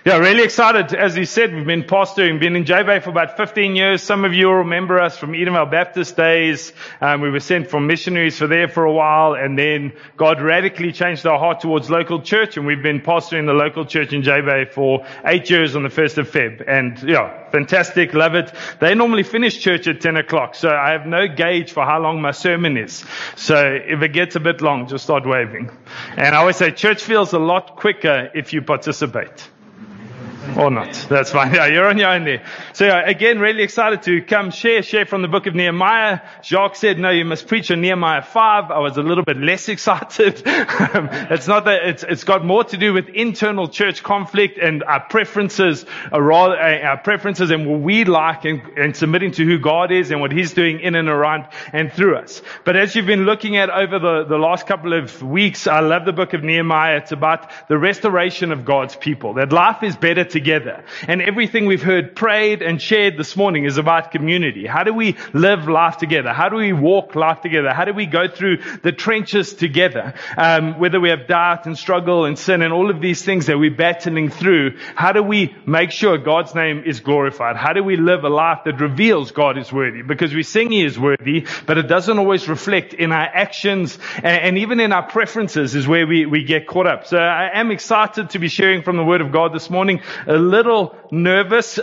Yeah, really excited. As he said, we've been pastoring, been in J-Bay for about 15 years. Some of you will remember us from Edenvale Baptist days. We were sent from missionaries for a while, and then God radically changed our heart towards local church, and we've been pastoring the local church in J-Bay for 8 years on the 1st of Feb. And yeah, fantastic, love it. They normally finish church at 10 o'clock, so I have no gauge for how long my sermon is. So if it gets a bit long, just start waving. And I always say church feels a lot quicker if you participate. Or not. That's fine. Yeah, you're on your own there. So yeah, again, really excited to come share from the book of Nehemiah. Jacques said, no, you must preach on Nehemiah 5. I was a little bit less excited. It's not that, it's got more to do with internal church conflict and our preferences, our preferences and what we like and submitting to who God is and what He's doing in and around and through us. But as you've been looking at over the last couple of weeks, I love the book of Nehemiah. It's about the restoration of God's people, that life is better together. And everything we've heard prayed and shared this morning is about community. How do we live life together? How do we walk life together? How do we go through the trenches together? Whether we have doubt and struggle and sin and all of these things that we're battling through, how do we make sure God's name is glorified? How do we live a life that reveals God is worthy? Because we sing He is worthy, but it doesn't always reflect in our actions and even in our preferences is where we get caught up. So I am excited to be sharing from the Word of God this morning. A little nervous,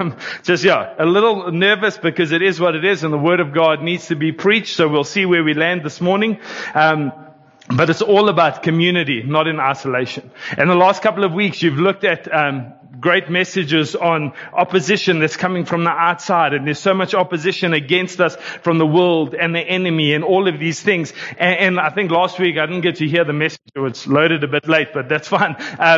a little nervous because it is what it is and the Word of God needs to be preached. So we'll see where we land this morning. But it's all about community, not in isolation. And the last couple of weeks you've looked at, great messages on opposition that's coming from the outside, and there's so much opposition against us from the world and the enemy and all of these things. And I think last week I didn't get to hear the message, so it's loaded a bit late, but that's fine.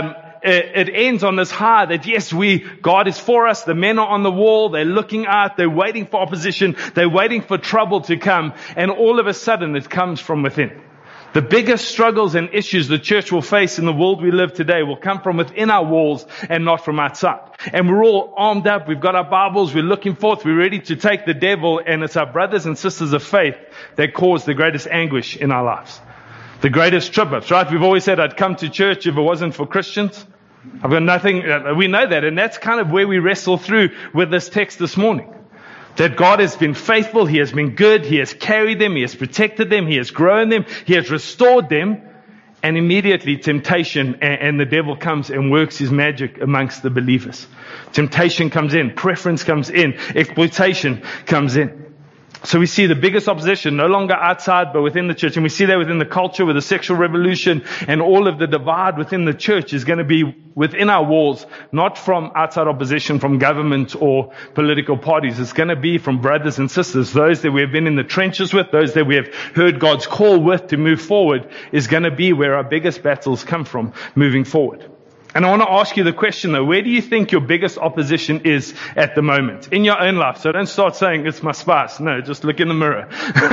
It ends on this high that yes, God is for us. The men are on the wall. They're looking out. They're waiting for opposition. They're waiting for trouble to come. And all of a sudden it comes from within. The biggest struggles and issues the church will face in the world we live today will come from within our walls and not from outside. And we're all armed up. We've got our Bibles. We're looking forth. We're ready to take the devil. And it's our brothers and sisters of faith that cause the greatest anguish in our lives. The greatest trip-ups, right? We've always said I'd come to church if it wasn't for Christians. I've got nothing, we know that, and that's kind of where we wrestle through with this text this morning. That God has been faithful, He has been good, He has carried them, He has protected them, He has grown them, He has restored them, and immediately temptation and the devil comes and works his magic amongst the believers. Temptation comes in, preference comes in, exploitation comes in. So we see the biggest opposition no longer outside but within the church. And we see that within the culture with the sexual revolution and all of the divide within the church is going to be within our walls, not from outside opposition from government or political parties. It's going to be from brothers and sisters. Those that we have been in the trenches with, those that we have heard God's call with to move forward is going to be where our biggest battles come from moving forward. And I want to ask you the question though, where do you think your biggest opposition is at the moment? In your own life. So don't start saying it's my spouse. No, just look in the mirror.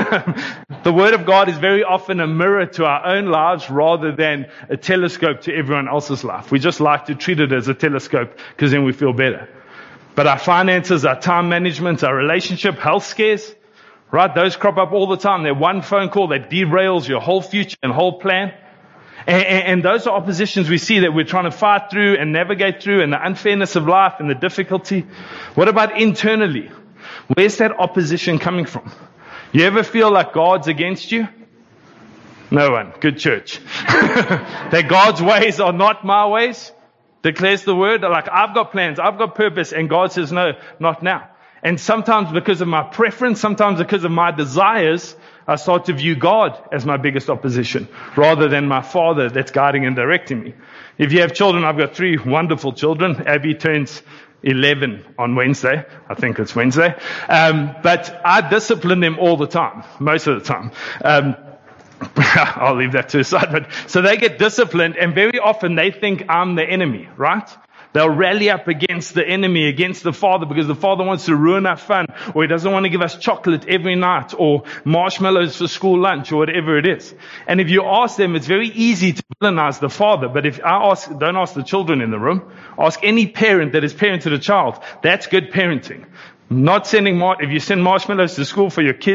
The Word of God is very often a mirror to our own lives rather than a telescope to everyone else's life. We just like to treat it as a telescope because then we feel better. But our finances, our time management, our relationship, health scares, right? Those crop up all the time. They're one phone call that derails your whole future and whole plan. And those are oppositions we see that we're trying to fight through and navigate through, and the unfairness of life and the difficulty. What about internally? Where's that opposition coming from? You ever feel like God's against you? No one. Good church. That God's ways are not my ways, declares the Word. Like, I've got plans, I've got purpose, and God says, no, not now. And sometimes because of my preference, sometimes because of my desires, I start to view God as my biggest opposition rather than my Father that's guiding and directing me. If you have children, I've got 3 wonderful children. Abby turns 11 on Wednesday. I think it's Wednesday. But I discipline them all the time, most of the time. I'll leave that to the side. But so they get disciplined, and very often they think I'm the enemy, right? They'll rally up against the enemy, against the father, because the father wants to ruin our fun, or he doesn't want to give us chocolate every night, or marshmallows for school lunch, or whatever it is. And if you ask them, it's very easy to villainize the father. But if don't ask the children in the room, ask any parent that has parented a child. That's good parenting. Not sending if you send marshmallows to school for your kids,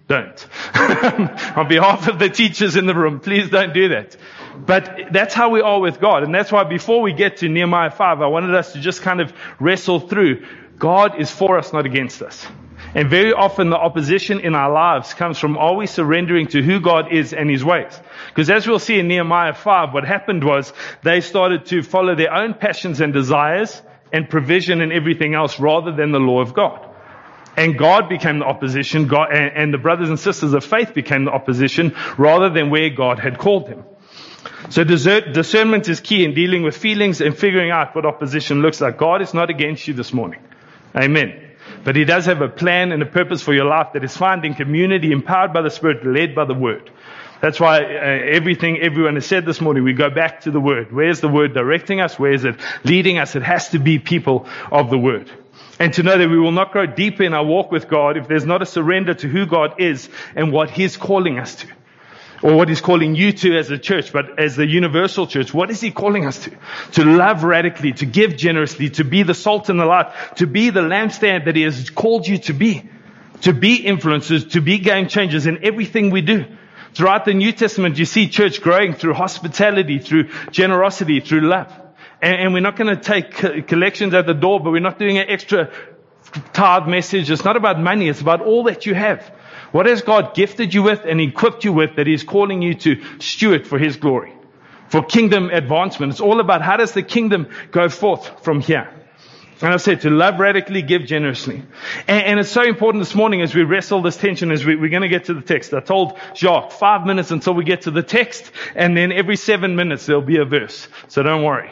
Don't. On behalf of the teachers in the room, please don't do that. But that's how we are with God. And that's why before we get to Nehemiah 5, I wanted us to just kind of wrestle through. God is for us, not against us. And very often the opposition in our lives comes from, are we surrendering to who God is and His ways? Because as we'll see in Nehemiah 5, what happened was they started to follow their own passions and desires and provision and everything else rather than the law of God. And God became the opposition, and the brothers and sisters of faith became the opposition rather than where God had called them. So discernment is key in dealing with feelings and figuring out what opposition looks like. God is not against you this morning. Amen. But He does have a plan and a purpose for your life that is found in community, empowered by the Spirit, led by the Word. That's why everything everyone has said this morning, we go back to the Word. Where's the Word directing us? Where is it leading us? It has to be people of the Word. And to know that we will not grow deeper in our walk with God if there's not a surrender to who God is and what He's calling us to. Or what He's calling you to as a church, but as the universal church, what is He calling us to? To love radically, to give generously, to be the salt and the light, to be the lampstand that He has called you to be influencers, to be game changers in everything we do. Throughout the New Testament, you see church growing through hospitality, through generosity, through love. And we're not going to take collections at the door, but we're not doing an extra tithe message. It's not about money. It's about all that you have. What has God gifted you with and equipped you with that He's calling you to steward for His glory, for kingdom advancement? It's all about how does the kingdom go forth from here? And I said to love radically, give generously. And it's so important this morning as we wrestle this tension, as we're going to get to the text. I told Jacques 5 minutes until we get to the text, and then every 7 minutes there'll be a verse. So don't worry.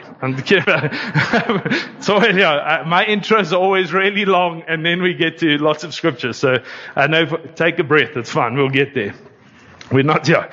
So my intros are always really long, and then we get to lots of scripture. So I know, take a breath. It's fine. We'll get there. We're not here.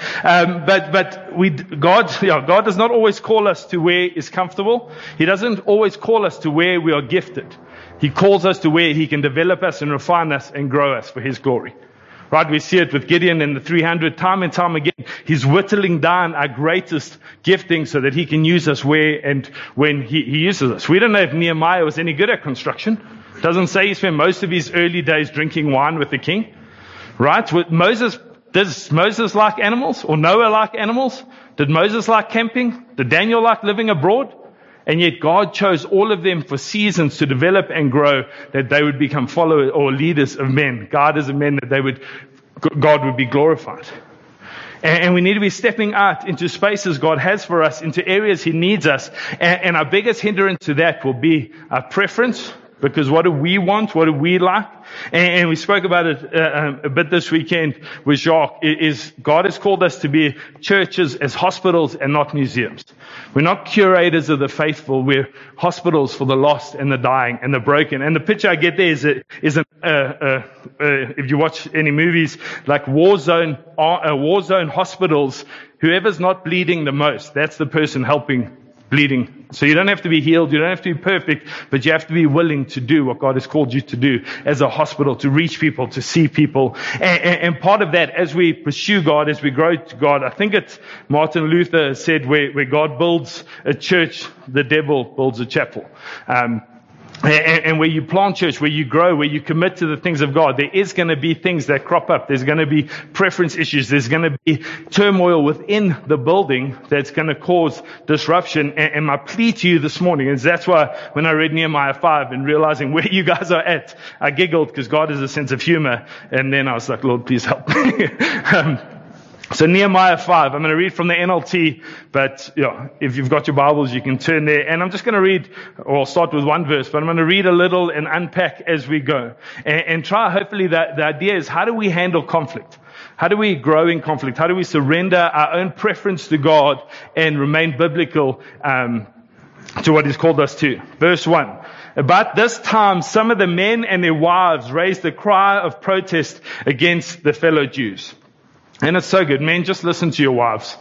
God does not always call us to where is comfortable. He doesn't always call us to where we are gifted. He calls us to where He can develop us and refine us and grow us for His glory. Right? We see it with Gideon and the 300 time and time again. He's whittling down our greatest gifting so that He can use us where and when He uses us. We don't know if Nehemiah was any good at construction. It doesn't say he spent most of his early days drinking wine with the king. Right? With Moses, does Moses like animals or Noah like animals? Did Moses like camping? Did Daniel like living abroad? And yet God chose all of them for seasons to develop and grow, that they would become followers or leaders of men, guiders of men, that God would be glorified. And we need to be stepping out into spaces God has for us, into areas He needs us. And our biggest hindrance to that will be our preference. Because what do we want? What do we like? And we spoke about it a bit this weekend with Jacques. Is God has called us to be churches as hospitals and not museums. We're not curators of the faithful. We're hospitals for the lost and the dying and the broken. And the picture I get there is if you watch any movies like war zone hospitals, whoever's not bleeding the most, that's the person helping bleeding. So you don't have to be healed, you don't have to be perfect, but you have to be willing to do what God has called you to do as a hospital, to reach people, to see people. And part of that, as we pursue God, as we grow to God, I think it's Martin Luther said, where God builds a church, the devil builds a chapel. And where you plant church, where you grow, where you commit to the things of God, there is going to be things that crop up. There's going to be preference issues. There's going to be turmoil within the building that's going to cause disruption. And my plea to you this morning is that's why when I read Nehemiah 5 and realizing where you guys are at, I giggled because God has a sense of humor. And then I was like, Lord, please help me. So Nehemiah 5, I'm going to read from the NLT, but if you've got your Bibles, you can turn there. And I'm just going to read, or I'll start with one verse, but I'm going to read a little and unpack as we go. And try, hopefully, the idea is how do we handle conflict? How do we grow in conflict? How do we surrender our own preference to God and remain biblical to what He's called us to? Verse 1. About this time, some of the men and their wives raised a cry of protest against the fellow Jews. And it's so good. Men, just listen to your wives.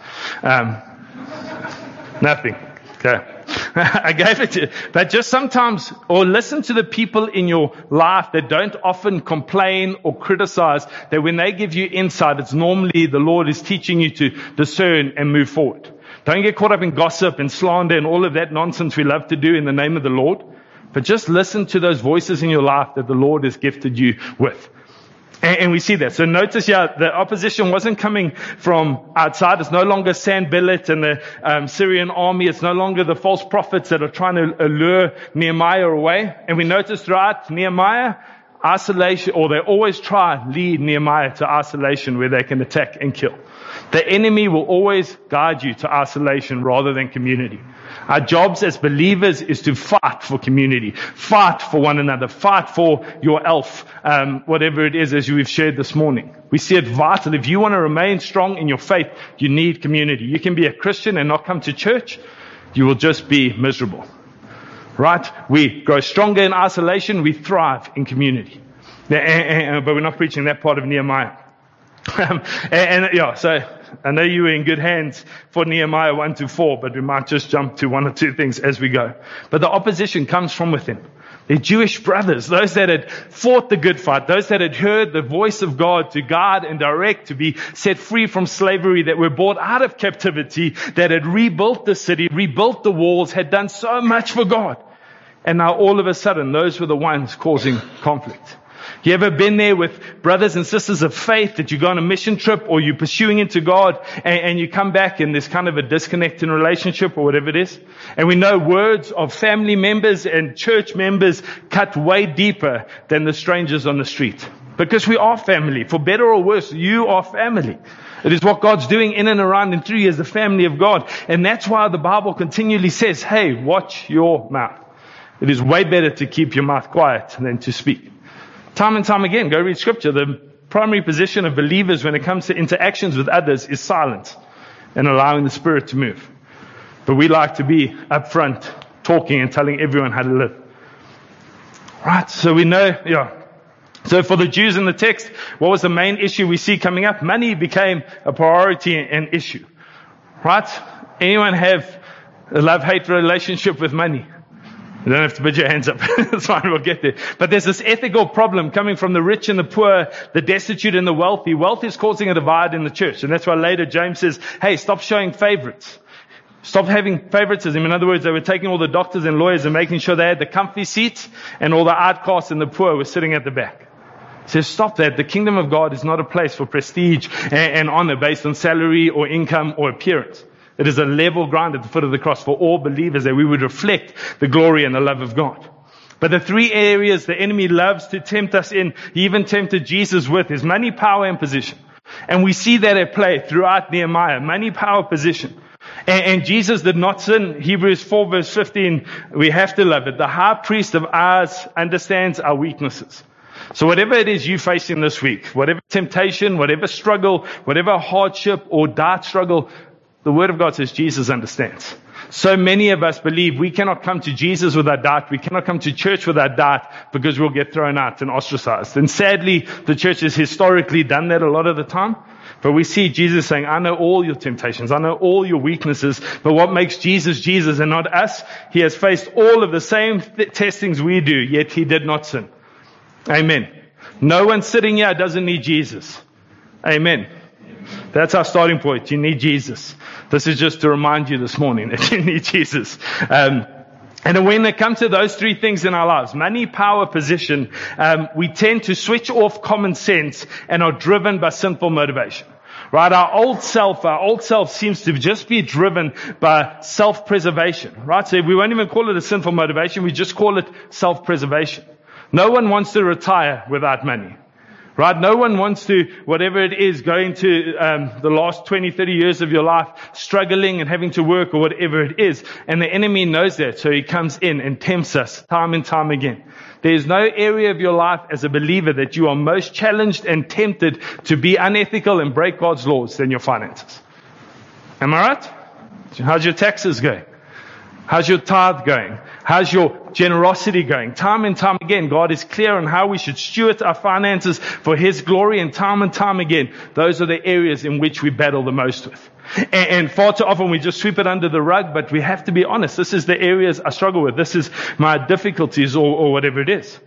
Nothing. Okay. I gave it to you. But just sometimes, or listen to the people in your life that don't often complain or criticize, that when they give you insight, it's normally the Lord is teaching you to discern and move forward. Don't get caught up in gossip and slander and all of that nonsense we love to do in the name of the Lord. But just listen to those voices in your life that the Lord has gifted you with. And we see that. So notice here, the opposition wasn't coming from outside. It's no longer Sanballat and the Syrian army. It's no longer the false prophets that are trying to allure Nehemiah away. And we notice throughout Nehemiah, isolation, or they always try and lead Nehemiah to isolation where they can attack and kill. The enemy will always guide you to isolation rather than community. Our jobs as believers is to fight for community, fight for one another, fight for your elf, whatever it is, as we've shared this morning. We see it vital. If you want to remain strong in your faith, you need community. You can be a Christian and not come to church. You will just be miserable. Right? We grow stronger in isolation. We thrive in community. But we're not preaching that part of Nehemiah. So I know you were in good hands for Nehemiah 1-4, but we might just jump to one or two things as we go. But the opposition comes from within. They're Jewish brothers, those that had fought the good fight, those that had heard the voice of God to guide and direct, to be set free from slavery, that were brought out of captivity, that had rebuilt the city, rebuilt the walls, had done so much for God. And now all of a sudden, those were the ones causing conflict. You ever been there with brothers and sisters of faith that you go on a mission trip or you're pursuing into God and you come back and there's kind of a disconnect in relationship or whatever it is? And we know words of family members and church members cut way deeper than the strangers on the street. Because we are family. For better or worse, you are family. It is what God's doing in and around and through you as the family of God. And that's why the Bible continually says, hey, watch your mouth. It is way better to keep your mouth quiet than to speak. Time and time again, go read scripture. The primary position of believers when it comes to interactions with others is silence and allowing the Spirit to move. But we like to be upfront, talking and telling everyone how to live. Right, so we know, So for the Jews in the text, what was the main issue we see coming up? Money became a priority and issue. Right? Anyone have a love-hate relationship with money? You don't have to put your hands up. That's fine, we'll get there. But there's this ethical problem coming from the rich and the poor, the destitute and the wealthy. Wealth is causing a divide in the church. And that's why later James says, hey, stop showing favorites. Stop having favoritism. In other words, they were taking all the doctors and lawyers and making sure they had the comfy seats, and all the outcasts and the poor were sitting at the back. He says, stop that. The kingdom of God is not a place for prestige and honor based on salary or income or appearance. It is a level ground at the foot of the cross for all believers, that we would reflect the glory and the love of God. But the three areas the enemy loves to tempt us in, he even tempted Jesus with, is money, power, and position. And we see that at play throughout Nehemiah. Money, power, position. And Jesus did not sin. Hebrews 4 verse 15, we have to love it. The high priest of ours understands our weaknesses. So whatever it is you're facing this week, whatever temptation, whatever struggle, whatever hardship or dark struggle, the Word of God says Jesus understands. So many of us believe we cannot come to Jesus with our doubt. We cannot come to church with our doubt because we'll get thrown out and ostracized. And sadly, the church has historically done that a lot of the time. But we see Jesus saying, I know all your temptations. I know all your weaknesses. But what makes Jesus Jesus and not us? He has faced all of the same testings we do, yet he did not sin. Amen. No one sitting here doesn't need Jesus. Amen. That's our starting point. You need Jesus. This is just to remind you this morning that you need Jesus. And when it comes to those three things in our lives, money, power, position, we tend to switch off common sense and are driven by sinful motivation. Right? Our old self seems to just be driven by self-preservation. Right? So we won't even call it a sinful motivation. We just call it self-preservation. No one wants to retire without money. Right? No one wants to, whatever it is, go into the last 20, 30 years of your life struggling and having to work or whatever it is. And the enemy knows that, so he comes in and tempts us time and time again. There is no area of your life as a believer that you are most challenged and tempted to be unethical and break God's laws than your finances. Am I right? How's your taxes going? How's your tithe going? How's your generosity going? Time and time again, God is clear on how we should steward our finances for His glory, and time again, those are the areas in which we battle the most with. And far too often we just sweep it under the rug, but we have to be honest. This is the areas I struggle with. This is my difficulties or whatever it is.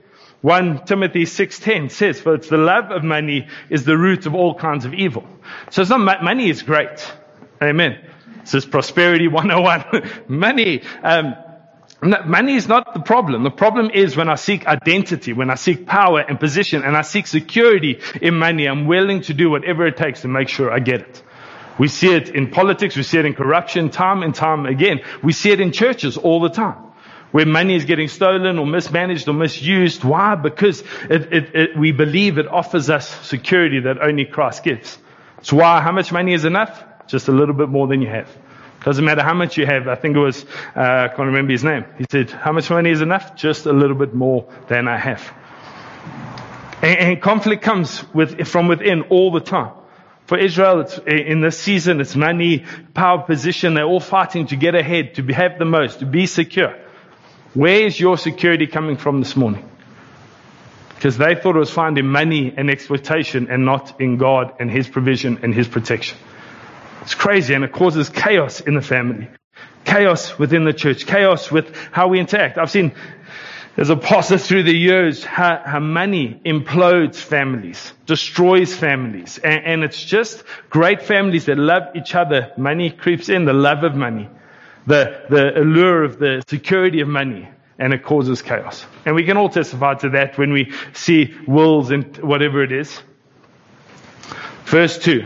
1 Timothy 6:10 says, for it's the love of money is the root of all kinds of evil. So it's not, money is great. Amen. This is Prosperity 101. Money. No, money is not the problem. The problem is when I seek identity, when I seek power and position, and I seek security in money, I'm willing to do whatever it takes to make sure I get it. We see it in politics, we see it in corruption, time and time again. We see it in churches all the time, where money is getting stolen or mismanaged or misused. Why? Because we believe it offers us security that only Christ gives. It's why how much money is enough? Just a little bit more than you have. Doesn't matter how much you have. I think it was, I can't remember his name. He said, how much money is enough? Just a little bit more than I have. And conflict comes from within all the time. For Israel, in this season, it's money, power, position. They're all fighting to get ahead, to have the most, to be secure. Where is your security coming from this morning? Because they thought it was found in money and exploitation and not in God and His provision and His protection. It's crazy, and it causes chaos in the family, chaos within the church, chaos with how we interact. I've seen, as a pastor through the years, how money implodes families, destroys families, and it's just great families that love each other. Money creeps in, the love of money, the allure of the security of money, and it causes chaos. And we can all testify to that when we see wills and whatever it is. Verse 2.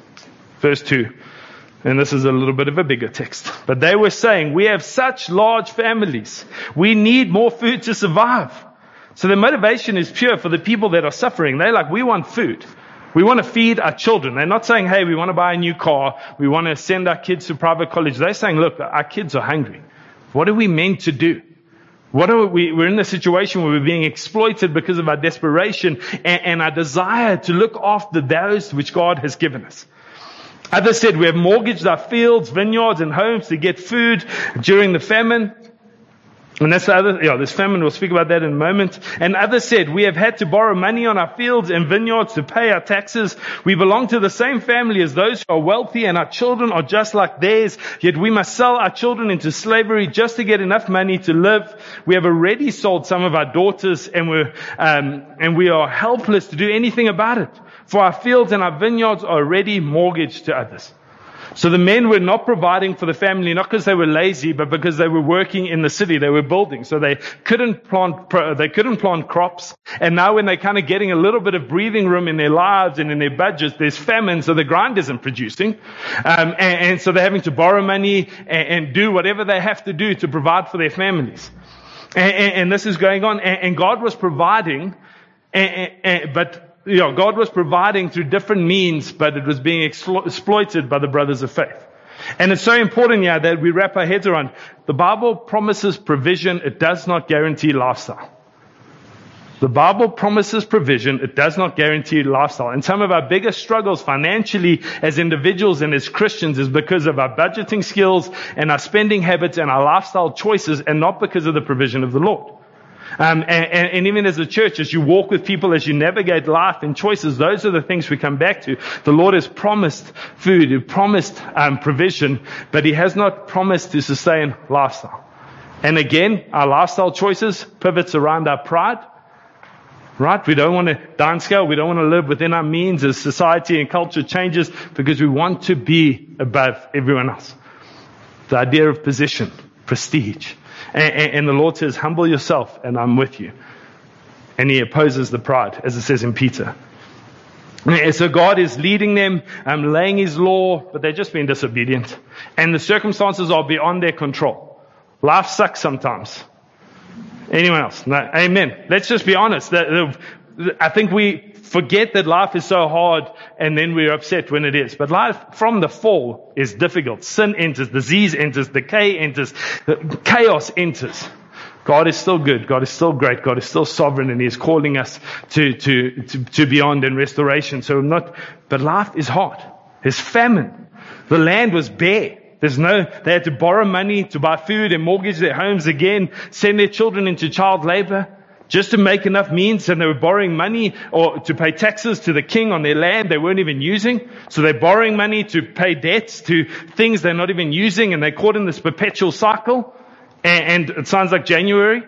And this is a little bit of a bigger text. But they were saying, we have such large families. We need more food to survive. So the motivation is pure for the people that are suffering. They're like, we want food. We want to feed our children. They're not saying, hey, we want to buy a new car. We want to send our kids to private college. They're saying, look, our kids are hungry. What are we meant to do? We're in a situation where we're being exploited because of our desperation and our desire to look after those which God has given us. Others said, we have mortgaged our fields, vineyards, and homes to get food during the famine. And that's the other, this famine, we'll speak about that in a moment. And others said, we have had to borrow money on our fields and vineyards to pay our taxes. We belong to the same family as those who are wealthy, and our children are just like theirs. Yet we must sell our children into slavery just to get enough money to live. We have already sold some of our daughters, and we are helpless to do anything about it. For our fields and our vineyards are already mortgaged to others. So the men were not providing for the family, not because they were lazy, but because they were working in the city. They were building. So they couldn't plant crops. And now when they're kind of getting a little bit of breathing room in their lives and in their budgets, there's famine, so the grind isn't producing. And so they're having to borrow money and do whatever they have to do to provide for their families. And this is going on. And God was providing, God was providing through different means, but it was being exploited by the brothers of faith. And it's so important here that we wrap our heads around. The Bible promises provision. It does not guarantee lifestyle. The Bible promises provision. It does not guarantee lifestyle. And some of our biggest struggles financially as individuals and as Christians is because of our budgeting skills and our spending habits and our lifestyle choices, and not because of the provision of the Lord. And even as a church, as you walk with people, as you navigate life and choices, those are the things we come back to. The Lord has promised food, He promised provision, but He has not promised to sustain lifestyle. And again, our lifestyle choices pivots around our pride. Right? We don't want to downscale. We don't want to live within our means as society and culture changes, because we want to be above everyone else. The idea of position, prestige. And the Lord says, humble yourself and I'm with you. And He opposes the pride, as it says in Peter. And so God is leading them, laying His law, but they're just being disobedient. And the circumstances are beyond their control. Life sucks sometimes. Anyone else? No. Amen. Let's just be honest. I think we forget that life is so hard, and then we're upset when it is. But life from the fall is difficult. Sin enters, disease enters, decay enters, chaos enters. God is still good. God is still great. God is still sovereign, and He is calling us to beyond and restoration. But life is hard. There's famine. The land was bare. They had to borrow money to buy food and mortgage their homes again, send their children into child labor, just to make enough means. And they were borrowing money or to pay taxes to the king on their land they weren't even using. So they're borrowing money to pay debts to things they're not even using, and they're caught in this perpetual cycle. And it sounds like January.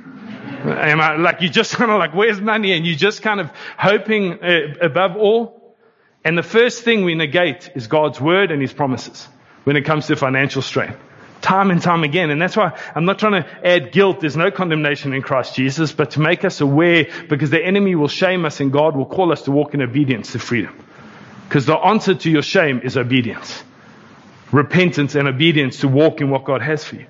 You just kind of like, where's money? And you're just kind of hoping above all. And the first thing we negate is God's word and His promises when it comes to financial strain. Time and time again. And that's why I'm not trying to add guilt. There's no condemnation in Christ Jesus, but to make us aware, because the enemy will shame us and God will call us to walk in obedience to freedom. Because the answer to your shame is obedience. Repentance and obedience to walk in what God has for you.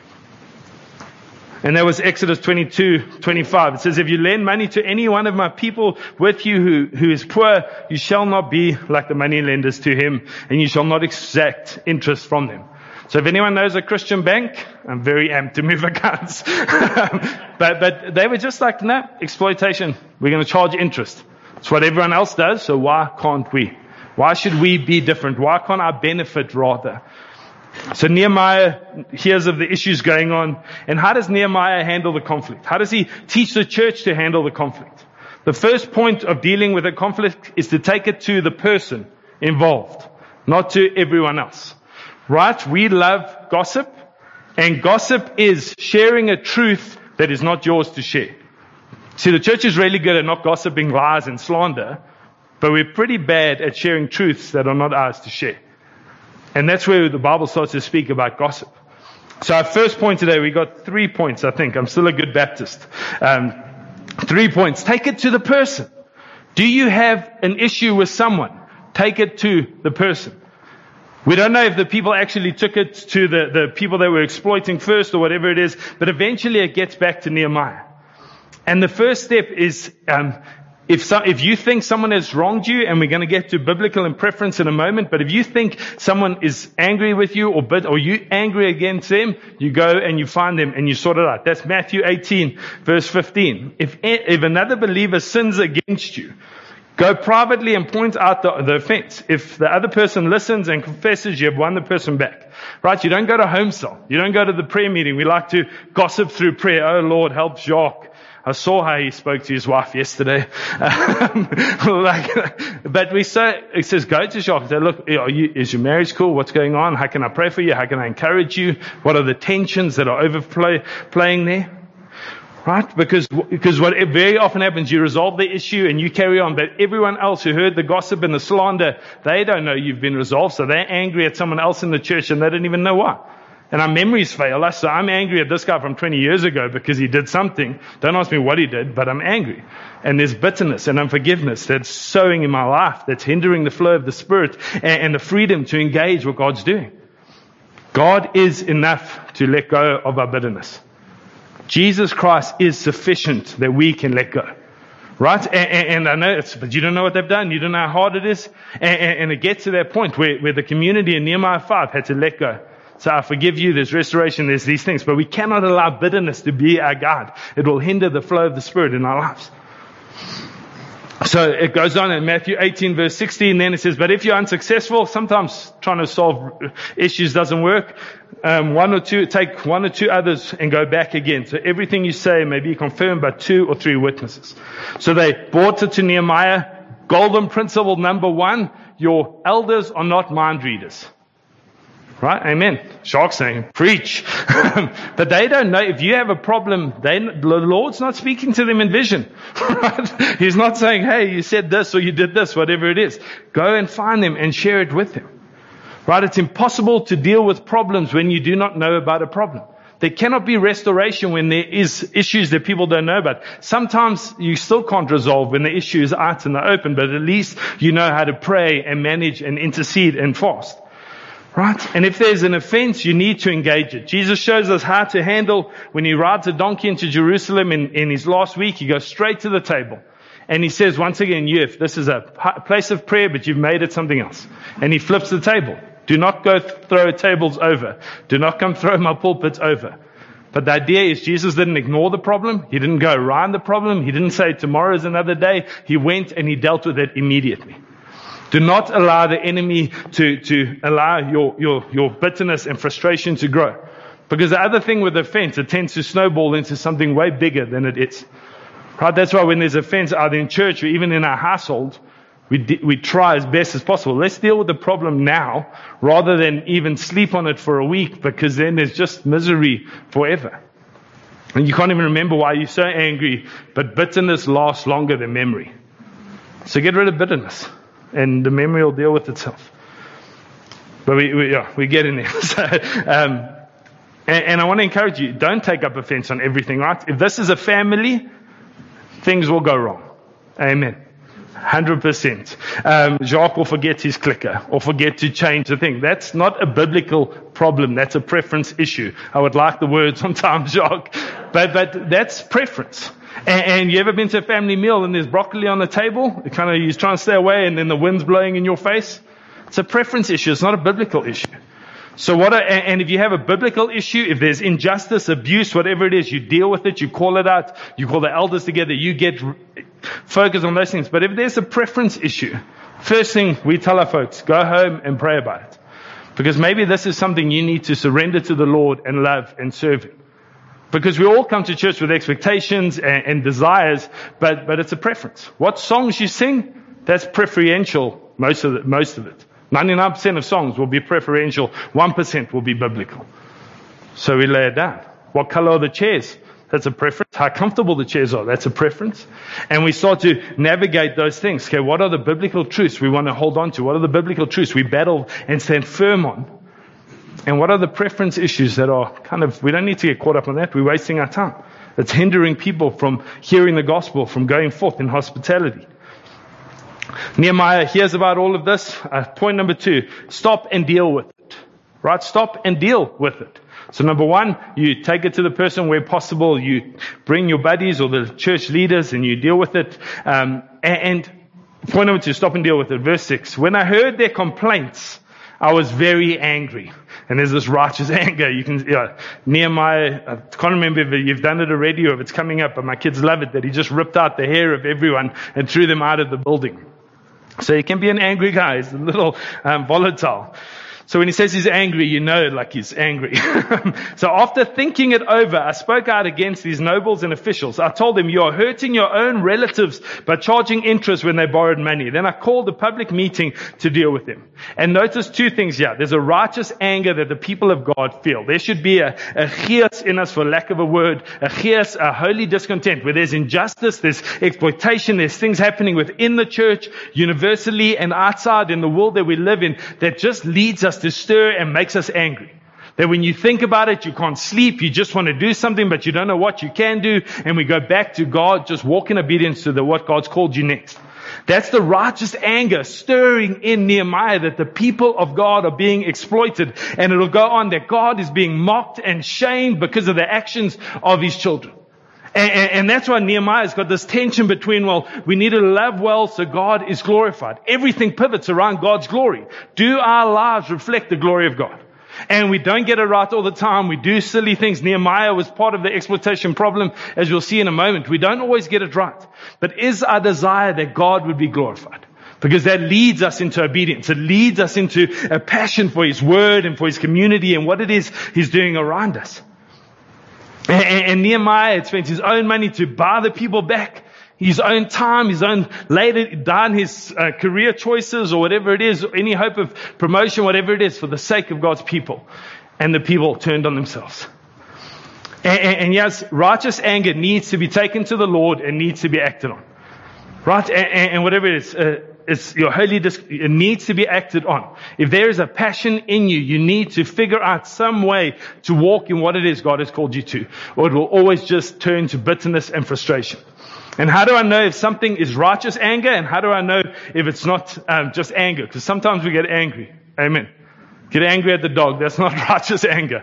And that was Exodus 22:25. It says, if you lend money to any one of my people with you who is poor, you shall not be like the money lenders to him, and you shall not exact interest from them. So if anyone knows a Christian bank, I'm very amped to move accounts. but they were just like, no, exploitation. We're going to charge interest. It's what everyone else does, so why can't we? Why should we be different? Why can't I benefit rather? So Nehemiah hears of the issues going on. And how does Nehemiah handle the conflict? How does he teach the church to handle the conflict? The first point of dealing with a conflict is to take it to the person involved, not to everyone else. Right? We love gossip. And gossip is sharing a truth that is not yours to share. See, the church is really good at not gossiping lies and slander, but we're pretty bad at sharing truths that are not ours to share. And that's where the Bible starts to speak about gossip. So our first point today, we got 3 points, I think. I'm still a good Baptist. 3 points. Take it to the person. Do you have an issue with someone? Take it to the person. We don't know if the people actually took it to the people that were exploiting first or whatever it is, but eventually it gets back to Nehemiah. And the first step is, if you think someone has wronged you, and we're going to get to biblical and preference in a moment, but if you think someone is angry with you or you angry against them, you go and you find them and you sort it out. That's Matthew 18, verse 15. If another believer sins against you, go privately and point out the offense. If the other person listens and confesses, you have won the person back. Right? You don't go to home cell. You don't go to the prayer meeting. We like to gossip through prayer. Oh Lord, help Jacques. I saw how he spoke to his wife yesterday. But it says, go to Jacques. Say, look, is your marriage cool? What's going on? How can I pray for you? How can I encourage you? What are the tensions that are playing there? Right? Because what very often happens, you resolve the issue and you carry on. But everyone else who heard the gossip and the slander, they don't know you've been resolved. So they're angry at someone else in the church and they don't even know why. And our memories fail us. So I'm angry at this guy from 20 years ago because he did something. Don't ask me what he did, but I'm angry. And there's bitterness and unforgiveness that's sowing in my life, that's hindering the flow of the Spirit and the freedom to engage what God's doing. God is enough to let go of our bitterness. Jesus Christ is sufficient that we can let go. Right? And I know but you don't know what they've done. You don't know how hard it is. And it gets to that point where the community in Nehemiah 5 had to let go. So I forgive you, there's restoration, there's these things. But we cannot allow bitterness to be our guide. It will hinder the flow of the Spirit in our lives. So it goes on in Matthew 18 verse 16, then it says, but if you're unsuccessful, sometimes trying to solve issues doesn't work. Take one or two others and go back again. So everything you say may be confirmed by 2 or 3 witnesses. So they brought it to Nehemiah. Golden principle number 1, your elders are not mind readers. Right? Amen. Shark saying, preach. But they don't know. If you have a problem, the Lord's not speaking to them in vision. Right? He's not saying, hey, you said this or you did this, whatever it is. Go and find them and share it with them. Right? It's impossible to deal with problems when you do not know about a problem. There cannot be restoration when there is issues that people don't know about. Sometimes you still can't resolve when the issue is out in the open, but at least you know how to pray and manage and intercede and fast. Right? And if there's an offense, you need to engage it. Jesus shows us how to handle when he rides a donkey into Jerusalem in his last week. He goes straight to the table. And he says, once again, if this is a place of prayer, but you've made it something else. And he flips the table. Do not go throw tables over. Do not come throw my pulpits over. But the idea is Jesus didn't ignore the problem. He didn't go around the problem. He didn't say tomorrow is another day. He went and he dealt with it immediately. Do not allow the enemy to allow your bitterness and frustration to grow. Because the other thing with offense, it tends to snowball into something way bigger than it is. Right? That's why when there's offense either in church or even in our household, we try as best as possible. Let's deal with the problem now rather than even sleep on it for a week, because then there's just misery forever. And you can't even remember why you're so angry, but bitterness lasts longer than memory. So get rid of bitterness. And the memory will deal with itself. But we get in there. So, And I want to encourage you, don't take up offense on everything, right? If this is a family, things will go wrong. Amen. 100%. Jacques will forget his clicker or forget to change the thing. That's not a biblical problem. That's a preference issue. I would like the words on time, Jacques. But that's preference. And you ever been to a family meal and there's broccoli on the table? You're trying to stay away and then the wind's blowing in your face. It's a preference issue. It's not a biblical issue. So and if you have a biblical issue, if there's injustice, abuse, whatever it is, you deal with it, you call it out, you call the elders together, you get focused on those things. But if there's a preference issue, first thing we tell our folks, go home and pray about it. Because maybe this is something you need to surrender to the Lord and love and serve Him. Because we all come to church with expectations and desires, but it's a preference. What songs you sing, that's preferential, most of it. 99% of songs will be preferential. 1% will be biblical. So we lay it down. What color are the chairs? That's a preference. How comfortable the chairs are? That's a preference. And we start to navigate those things. Okay, what are the biblical truths we want to hold on to? What are the biblical truths we battle and stand firm on? And what are the preference issues that are we don't need to get caught up on that. We're wasting our time. It's hindering people from hearing the gospel, from going forth in hospitality. Nehemiah hears about all of this. Point number 2, stop and deal with it. Right? Stop and deal with it. So number 1, you take it to the person where possible. You bring your buddies or the church leaders and you deal with it. And point number 2, stop and deal with it. Verse 6, when I heard their complaints, I was very angry. And there's this righteous anger. Nehemiah, I can't remember if you've done it already or if it's coming up, but my kids love it, that he just ripped out the hair of everyone and threw them out of the building. So he can be an angry guy. He's a little volatile. So when he says he's angry, he's angry. So after thinking it over, I spoke out against these nobles and officials. I told them, you are hurting your own relatives by charging interest when they borrowed money. Then I called a public meeting to deal with them. And notice 2 things here. There's a righteous anger that the people of God feel. There should be a chias in us, for lack of a word, a chias, a holy discontent, where there's injustice, there's exploitation, there's things happening within the church, universally and outside in the world that we live in, that just leads us to stir and makes us angry. That when you think about it, you can't sleep, you just want to do something, but you don't know what you can do, and we go back to God, just walk in obedience to what God's called you next. That's the righteous anger stirring in Nehemiah, that the people of God are being exploited, and it'll go on that God is being mocked and shamed because of the actions of His children. And that's why Nehemiah's got this tension between, we need to love well so God is glorified. Everything pivots around God's glory. Do our lives reflect the glory of God? And we don't get it right all the time. We do silly things. Nehemiah was part of the exploitation problem, as you'll see in a moment. We don't always get it right. But is our desire that God would be glorified? Because that leads us into obedience. It leads us into a passion for His word and for His community and what it is He's doing around us. And Nehemiah had spent his own money to buy the people back, his own time, laid it down his career choices or whatever it is, any hope of promotion, whatever it is, for the sake of God's people. And the people turned on themselves. And yes, righteous anger needs to be taken to the Lord and needs to be acted on. Right? And whatever it is, it's your it needs to be acted on. If there is a passion in you, you need to figure out some way to walk in what it is God has called you to, or it will always just turn to bitterness and frustration. And how do I know if something is righteous anger, and how do I know if it's not just anger? Because sometimes we get angry. Amen. Get angry at the dog. That's not righteous anger.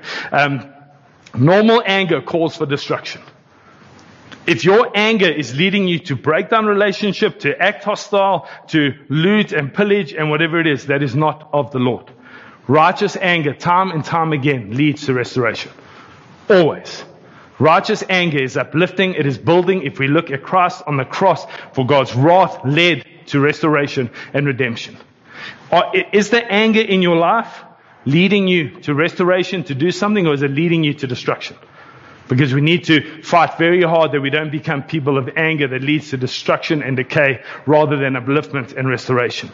Normal anger calls for destruction. If your anger is leading you to break down relationship, to act hostile, to loot and pillage and whatever it is, that is not of the Lord. Righteous anger, time and time again, leads to restoration. Always. Righteous anger is uplifting. It is building. If we look at Christ on the cross, for God's wrath led to restoration and redemption. Is the anger in your life leading you to restoration, to do something, or is it leading you to destruction? Because we need to fight very hard that we don't become people of anger that leads to destruction and decay rather than upliftment and restoration.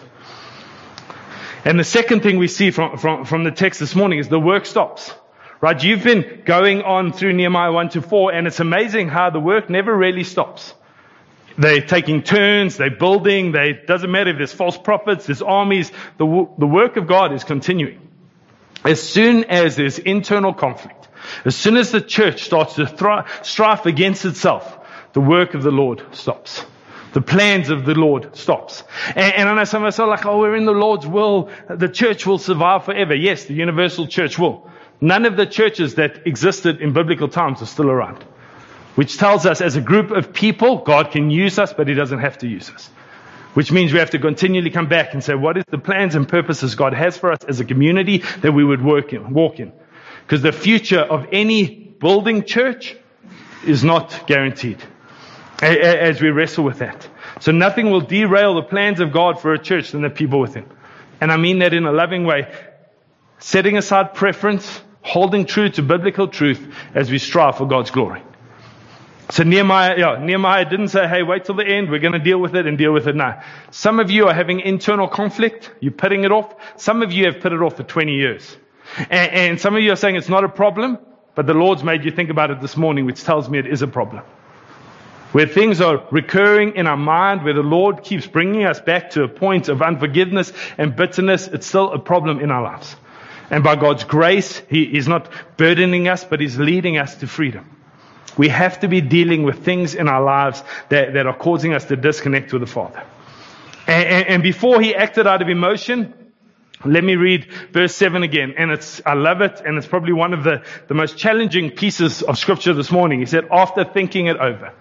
And the second thing we see from the text this morning is the work stops. Right? You've been going on through Nehemiah 1-4, and it's amazing how the work never really stops. They're taking turns, they're building, doesn't matter if there's false prophets, there's armies, the work of God is continuing. As soon as there's internal conflict, As soon as the church starts to strive against itself, the work of the Lord stops. The plans of the Lord stops. And I know some of us are like, oh, we're in the Lord's will. The church will survive forever. Yes, the universal church will. None of the churches that existed in biblical times are still around. Which tells us as a group of people, God can use us, but He doesn't have to use us. Which means we have to continually come back and say, what is the plans and purposes God has for us as a community that we would walk in? Because the future of any building church is not guaranteed as we wrestle with that. So nothing will derail the plans of God for a church than the people within. And I mean that in a loving way. Setting aside preference, holding true to biblical truth as we strive for God's glory. So Nehemiah didn't say, hey, wait till the end, we're going to deal with it and deal with it now. Some of you are having internal conflict, you're putting it off. Some of you have put it off for 20 years. And some of you are saying it's not a problem, but the Lord's made you think about it this morning, which tells me it is a problem. Where things are recurring in our mind, where the Lord keeps bringing us back to a point of unforgiveness and bitterness, it's still a problem in our lives. And by God's grace, He is not burdening us, but He's leading us to freedom. We have to be dealing with things in our lives that are causing us to disconnect with the Father. And before He acted out of emotion, let me read verse 7 again. And I love it, and it's probably one of the most challenging pieces of scripture this morning. He said, after thinking it over.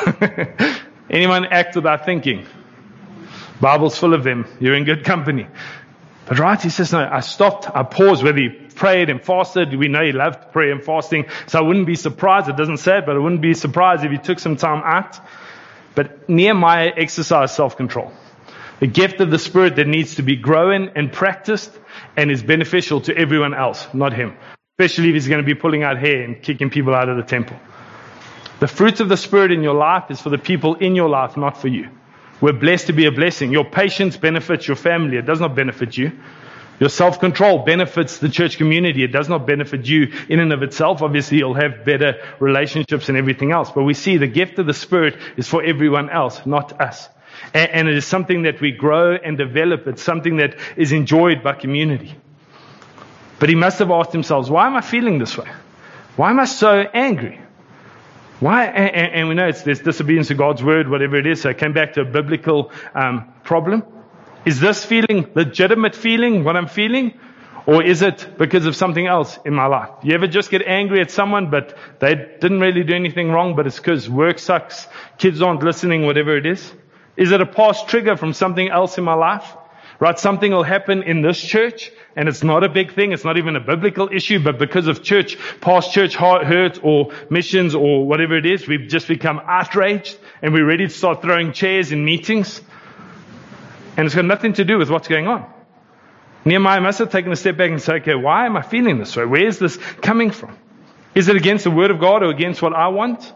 Anyone act without thinking? Bible's full of them. You're in good company. But right, he says, no, I stopped, I paused, whether he prayed and fasted. We know he loved prayer and fasting. So I wouldn't be surprised, it doesn't say it, but I wouldn't be surprised if he took some time out. But Nehemiah exercised self-control. The gift of the Spirit that needs to be grown and practiced and is beneficial to everyone else, not him. Especially if he's going to be pulling out hair and kicking people out of the temple. The fruit of the Spirit in your life is for the people in your life, not for you. We're blessed to be a blessing. Your patience benefits your family. It does not benefit you. Your self-control benefits the church community. It does not benefit you in and of itself. Obviously, you'll have better relationships and everything else. But we see the gift of the Spirit is for everyone else, not us. And it is something that we grow and develop. It's something that is enjoyed by community. But he must have asked himself, why am I feeling this way? Why am I so angry? Why? And we know there's disobedience to God's word, whatever it is. So I came back to a biblical problem. Is this feeling legitimate feeling, what I'm feeling? Or is it because of something else in my life? You ever just get angry at someone, but they didn't really do anything wrong, but it's because work sucks, kids aren't listening, whatever it is? Is it a past trigger from something else in my life? Right, something will happen in this church, and it's not a big thing, it's not even a biblical issue, but because of past church hurt, or missions, or whatever it is, we've just become outraged, and we're ready to start throwing chairs in meetings. And it's got nothing to do with what's going on. Nehemiah must have taken a step back and said, okay, why am I feeling this way? Where is this coming from? Is it against the word of God or against what I want?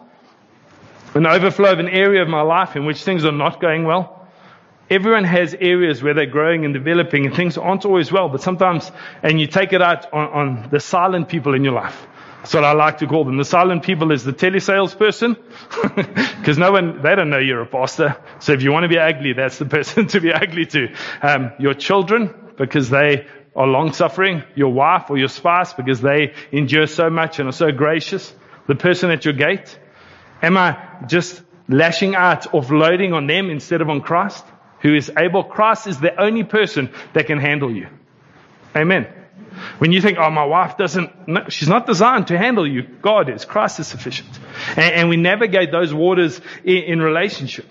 An overflow of an area of my life in which things are not going well? Everyone has areas where they're growing and developing and things aren't always well, but sometimes, and you take it out on the silent people in your life. That's what I like to call them. The silent people is the telesales person, because they don't know you're a pastor. So if you want to be ugly, that's the person to be ugly to. Your children, because they are long-suffering. Your wife or your spouse, because they endure so much and are so gracious. The person at your gate. Am I just lashing out, offloading on them instead of on Christ? Who is able? Christ is the only person that can handle you. Amen. When you think, oh, my wife no, she's not designed to handle you. God is. Christ is sufficient. And we navigate those waters in relationship.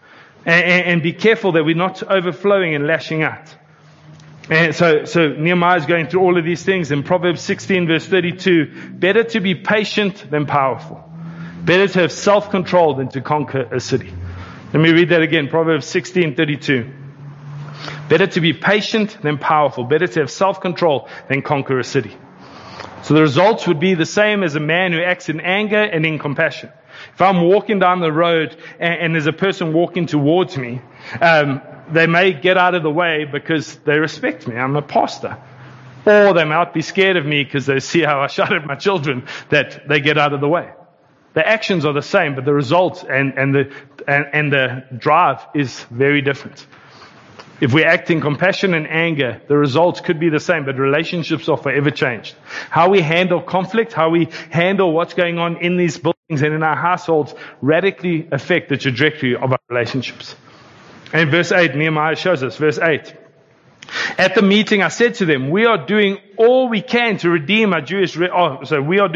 And be careful that we're not overflowing and lashing out. And so Nehemiah is going through all of these things. In Proverbs 16 verse 32, better to be patient than powerful. Better to have self-control than to conquer a city. Let me read that again. Proverbs 16:32. Better to be patient than powerful. Better to have self-control than conquer a city. So the results would be the same as a man who acts in anger and in compassion. If I'm walking down the road and there's a person walking towards me, they may get out of the way because they respect me. I'm a pastor. Or they might be scared of me because they see how I shout at my children, that they get out of the way. The actions are the same, but the results and the drive is very different. If we act in compassion and anger, the results could be the same, but relationships are forever changed. How we handle conflict, how we handle what's going on in these buildings and in our households radically affect the trajectory of our relationships. And verse 8, Nehemiah shows us, verse 8. At the meeting, I said to them, we are doing all we can to redeem our Jewish relatives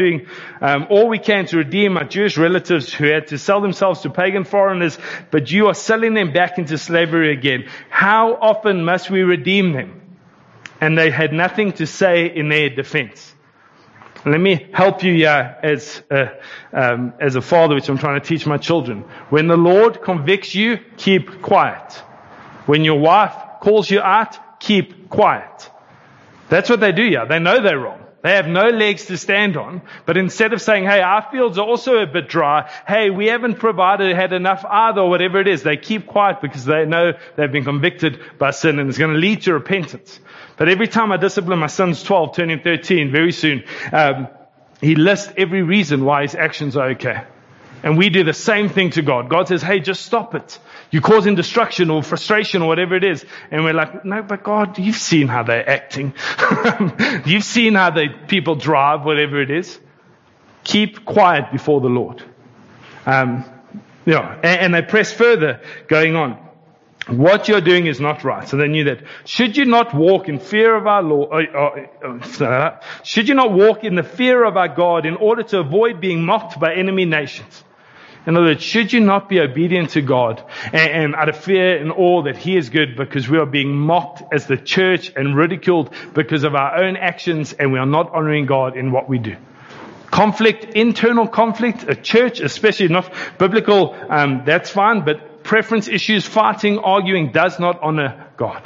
who had to sell themselves to pagan foreigners, but you are selling them back into slavery again. How often must we redeem them? And they had nothing to say in their defense. Let me help you here as a father, which I'm trying to teach my children. When the Lord convicts you, keep quiet. When your wife calls you out, keep quiet. That's what they do here. They know they're wrong. They have no legs to stand on. But instead of saying, hey, our fields are also a bit dry. Hey, we haven't had enough either, or whatever it is. They keep quiet because they know they've been convicted by sin and it's going to lead to repentance. But every time I discipline my son's 12, turning 13 very soon, he lists every reason why his actions are okay. And we do the same thing to God. God says, hey, just stop it. You're causing destruction or frustration or whatever it is. And we're like, no, but God, you've seen how they're acting. You've seen how people drive, whatever it is. Keep quiet before the Lord. And they press further going on. What you're doing is not right. So they knew that. Should you not walk in fear of our Lord, should you not walk in the fear of our God in order to avoid being mocked by enemy nations? In other words, should you not be obedient to God and out of fear and awe that He is good, because we are being mocked as the church and ridiculed because of our own actions, and we are not honoring God in what we do? Conflict, internal conflict, a church, especially not biblical, that's fine, but preference issues, fighting, arguing does not honor God.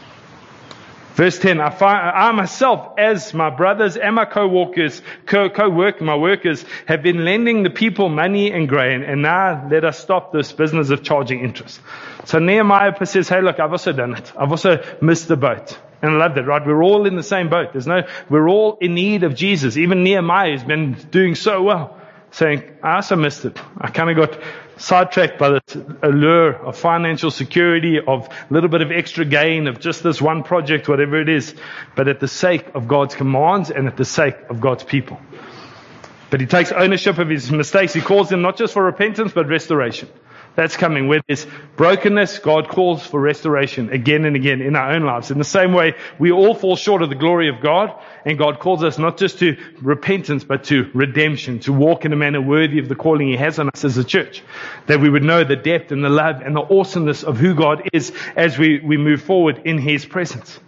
Verse 10, I myself, as my brothers and my co-workers, my workers, have been lending the people money and grain, and now let us stop this business of charging interest. So Nehemiah says, hey, look, I've also done it. I've also missed the boat. And I love that, right? We're all in the same boat. We're all in need of Jesus. Even Nehemiah has been doing so well, saying, I also missed it. I kind of got sidetracked by the allure of financial security, of a little bit of extra gain, of just this one project, whatever it is, but at the sake of God's commands and at the sake of God's people. But he takes ownership of his mistakes. He calls them not just for repentance, but restoration. That's coming. Where there's brokenness, God calls for restoration again and again in our own lives. In the same way, we all fall short of the glory of God, and God calls us not just to repentance, but to redemption, to walk in a manner worthy of the calling He has on us as a church. That we would know the depth and the love and the awesomeness of who God is as we move forward in His presence.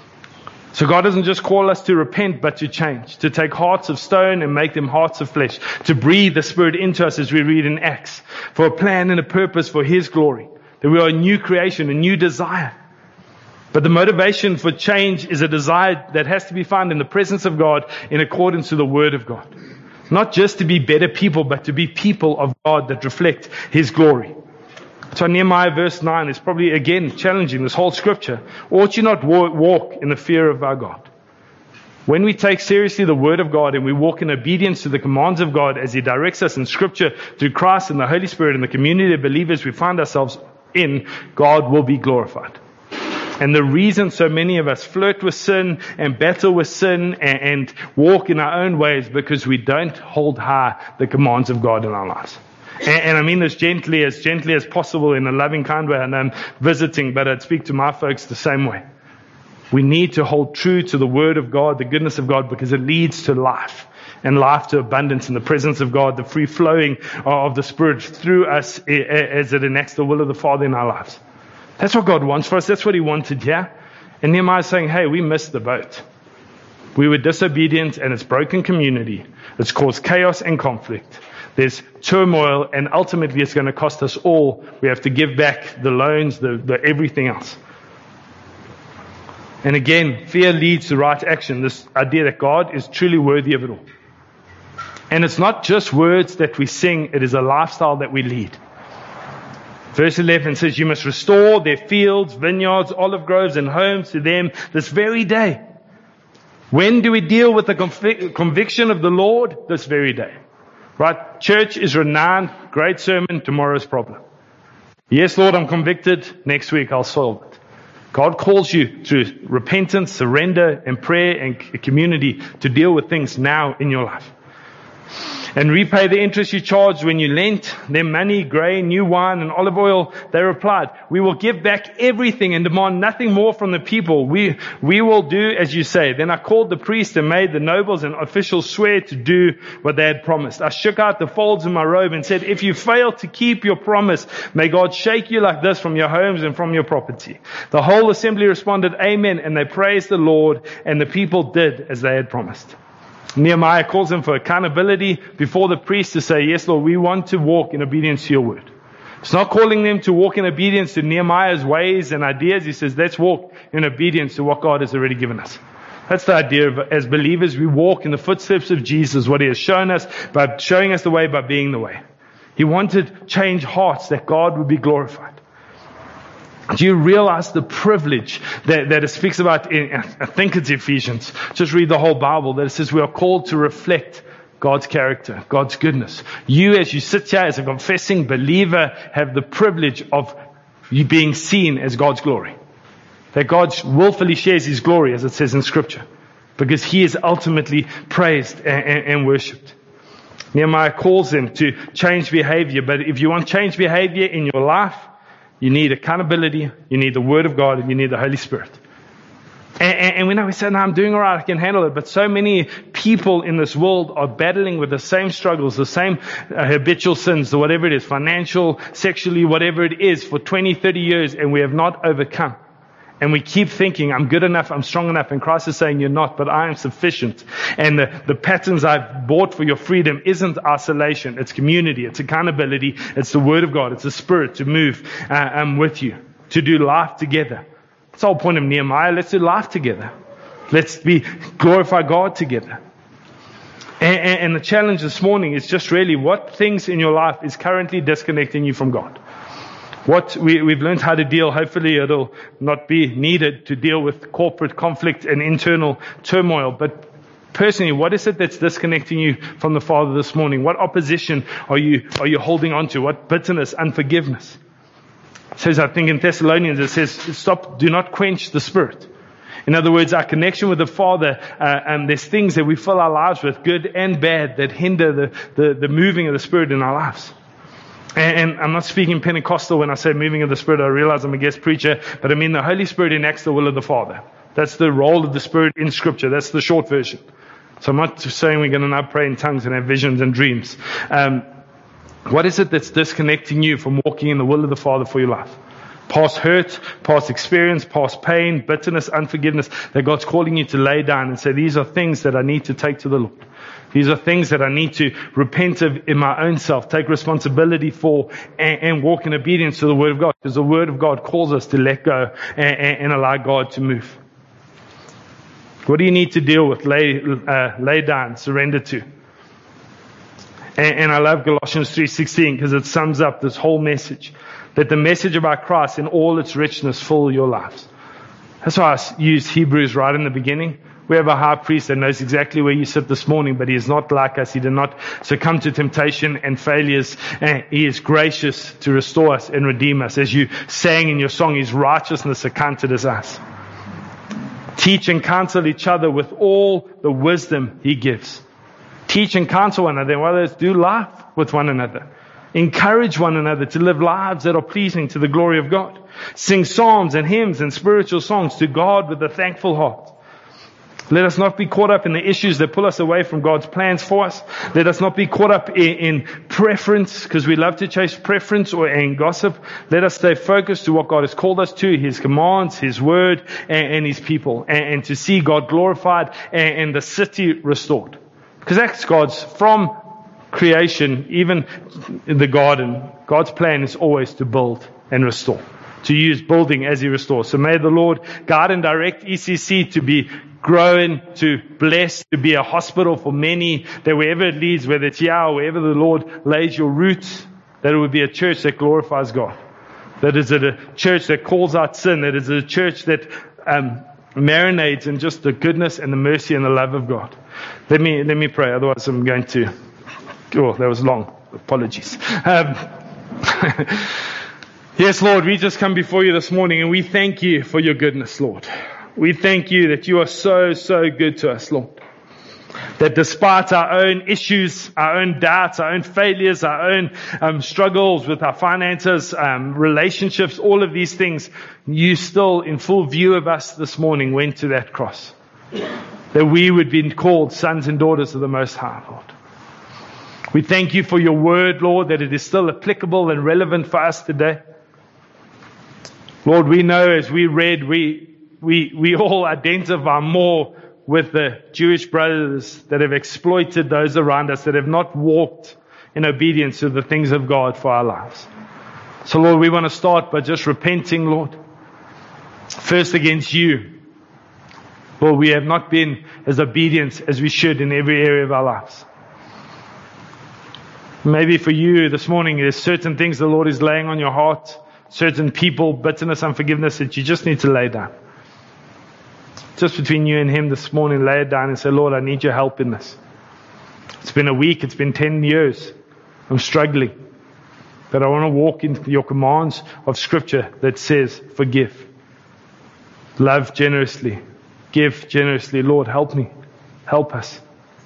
So God doesn't just call us to repent, but to change, to take hearts of stone and make them hearts of flesh, to breathe the Spirit into us as we read in Acts, for a plan and a purpose for His glory, that we are a new creation, a new desire. But the motivation for change is a desire that has to be found in the presence of God in accordance to the Word of God. Not just to be better people, but to be people of God that reflect His glory. So Nehemiah verse 9 is probably again challenging this whole scripture. Ought you not walk in the fear of our God? When we take seriously the Word of God and we walk in obedience to the commands of God as He directs us in Scripture through Christ and the Holy Spirit and the community of believers we find ourselves in, God will be glorified. And the reason so many of us flirt with sin and battle with sin and walk in our own ways, because we don't hold high the commands of God in our lives. And I mean this gently as possible, in a loving, kind way. And I'm visiting, but I'd speak to my folks the same way. We need to hold true to the Word of God, the goodness of God, because it leads to life, and life to abundance in the presence of God, the free flowing of the Spirit through us as it enacts the will of the Father in our lives. That's what God wants for us. That's what He wanted here. And Nehemiah is saying, hey, we missed the boat. We were disobedient, and it's broken community. It's caused chaos and conflict. There's turmoil, and ultimately it's going to cost us all. We have to give back the loans, the everything else. And again, fear leads to right action. This idea that God is truly worthy of it all. And it's not just words that we sing, it is a lifestyle that we lead. Verse 11 says, you must restore their fields, vineyards, olive groves, and homes to them this very day. When do we deal with the conviction of the Lord? This very day. Right? Church is renowned. Great sermon. Tomorrow's problem. Yes, Lord, I'm convicted. Next week I'll solve it. God calls you through repentance, surrender, and prayer and community to deal with things now in your life. And repay the interest you charged when you lent them money, grain, new wine, and olive oil. They replied, we will give back everything and demand nothing more from the people. We will do as you say. Then I called the priest and made the nobles and officials swear to do what they had promised. I shook out the folds of my robe and said, if you fail to keep your promise, may God shake you like this from your homes and from your property. The whole assembly responded, Amen, and they praised the Lord, and the people did as they had promised. Nehemiah calls them for accountability before the priest to say, yes, Lord, we want to walk in obedience to your word. It's not calling them to walk in obedience to Nehemiah's ways and ideas. He says, let's walk in obedience to what God has already given us. That's the idea of, as believers, we walk in the footsteps of Jesus, what he has shown us, by showing us the way, by being the way. He wanted change hearts that God would be glorified. Do you realize the privilege that it speaks about in, I think it's Ephesians. Just read the whole Bible, that it says we are called to reflect God's character, God's goodness. You, as you sit here as a confessing believer, have the privilege of you being seen as God's glory. That God willfully shares his glory, as it says in Scripture, because he is ultimately praised and worshipped. Nehemiah calls them to change behavior, but if you want change behavior in your life, you need accountability, you need the Word of God, and you need the Holy Spirit. And we say, no, I'm doing all right, I can handle it. But so many people in this world are battling with the same struggles, the same habitual sins, or whatever it is, financial, sexually, whatever it is, for 20, 30 years, and we have not overcome. And we keep thinking, I'm good enough, I'm strong enough, and Christ is saying, you're not, but I am sufficient. And the patterns I've bought for your freedom isn't isolation, it's community, it's accountability, it's the Word of God, it's the Spirit to move with you, to do life together. That's the whole point of Nehemiah. Let's do life together. Let's glorify God together. And the challenge this morning is just really what things in your life is currently disconnecting you from God. What we've learned how to deal, hopefully it'll not be needed to deal with corporate conflict and internal turmoil. But personally, what is it that's disconnecting you from the Father this morning? What opposition are you holding on to? What bitterness, unforgiveness? It says, I think in Thessalonians, it says, do not quench the Spirit. In other words, our connection with the Father, there's things that we fill our lives with, good and bad, that hinder the moving of the Spirit in our lives. And I'm not speaking Pentecostal when I say moving of the Spirit. I realize I'm a guest preacher, but I mean the Holy Spirit enacts the will of the Father. That's the role of the Spirit in Scripture. That's the short version. So I'm not saying we're going to now pray in tongues and have visions and dreams. What is it that's disconnecting you from walking in the will of the Father for your life? Past hurt, past experience, past pain, bitterness, unforgiveness, that God's calling you to lay down and say, these are things that I need to take to the Lord. These are things that I need to repent of in my own self, take responsibility for, and walk in obedience to the Word of God. Because the Word of God calls us to let go and allow God to move. What do you need to deal with, lay down, surrender to? And I love Colossians 3:16 because it sums up this whole message. That the message about Christ in all its richness fill your lives. That's why I used Hebrews right in the beginning. We have a high priest that knows exactly where you sit this morning, but he is not like us. He did not succumb to temptation and failures. And he is gracious to restore us and redeem us. As you sang in your song, his righteousness accounted as us. Teach and counsel each other with all the wisdom he gives. Teach and counsel one another, and others do life with one another. Encourage one another to live lives that are pleasing to the glory of God. Sing psalms and hymns and spiritual songs to God with a thankful heart. Let us not be caught up in the issues that pull us away from God's plans for us. Let us not be caught up in preference, because we love to chase preference and gossip. Let us stay focused to what God has called us to, His commands, His word, and His people. And to see God glorified and the city restored. Because that's God's, from creation, even in the garden, God's plan is always to build and restore. To use building as He restores. So may the Lord guide and direct ECC to be growing, to bless, to be a hospital for many, that wherever it leads, whether it's here or wherever the Lord lays your roots, that it would be a church that glorifies God. That is a church that calls out sin. That is a church that marinates in just the goodness and the mercy and the love of God. Let me pray, otherwise I'm going to... Oh, that was long. Apologies. Yes, Lord, we just come before you this morning and we thank you for your goodness, Lord. We thank you that you are so, so good to us, Lord. That despite our own issues, our own doubts, our own failures, our own struggles with our finances, relationships, all of these things, you still, in full view of us this morning, went to that cross. That we would be called sons and daughters of the Most High, Lord. We thank you for your word, Lord, that it is still applicable and relevant for us today. Lord, we know as we read, we all identify more with the Jewish brothers that have exploited those around us, that have not walked in obedience to the things of God for our lives. So Lord, we want to start by just repenting, Lord. First against you. Lord, we have not been as obedient as we should in every area of our lives. Maybe for you this morning, there's certain things the Lord is laying on your heart, certain people, bitterness, unforgiveness that you just need to lay down. Just between you and Him this morning, lay it down and say, Lord, I need your help in this. It's been a week, it's been 10 years. I'm struggling. But I want to walk in your commands of Scripture that says, forgive. Love generously. Give generously. Lord, help me. Help us.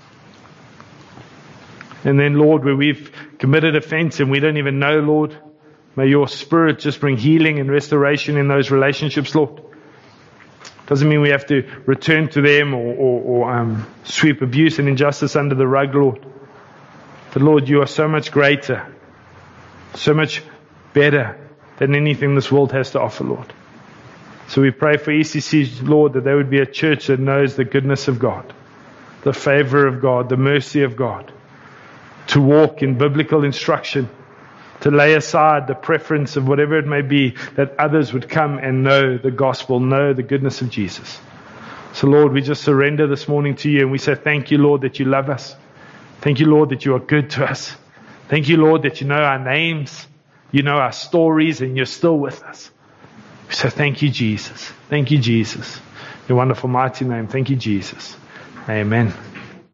And then, Lord, where we've committed offense and we don't even know, Lord, may your Spirit just bring healing and restoration in those relationships, Lord. Doesn't mean we have to return to them or sweep abuse and injustice under the rug, Lord. But Lord, you are so much greater, so much better than anything this world has to offer, Lord. So we pray for ECC, Lord, that they would be a church that knows the goodness of God, the favor of God, the mercy of God, to walk in biblical instruction, to lay aside the preference of whatever it may be, that others would come and know the gospel, know the goodness of Jesus. So Lord, we just surrender this morning to you and we say thank you, Lord, that you love us. Thank you, Lord, that you are good to us. Thank you, Lord, that you know our names, you know our stories, and you're still with us. We say thank you, Jesus. Thank you, Jesus. Your wonderful mighty name. Thank you, Jesus. Amen.